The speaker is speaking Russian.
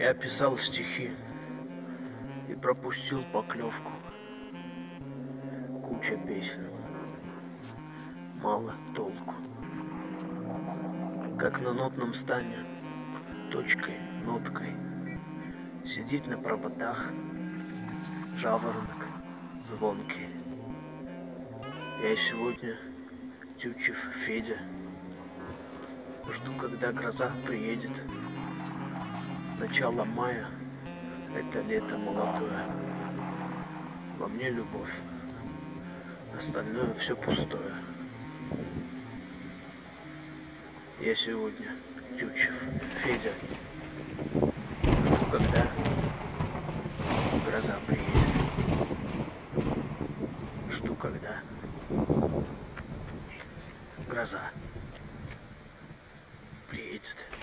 Я писал стихи и пропустил поклевку. Куча песен, мало толку. Как на нотном стане, точкой, ноткой сидит на проводах жаворонок звонкий. Я сегодня Тютчев Федя. Жду, когда гроза приедет. Начало мая — это лето молодое. Во мне любовь, остальное все пустое. Я сегодня Тютчев Федя. Жду, когда гроза приедет. Жду, когда гроза приедет.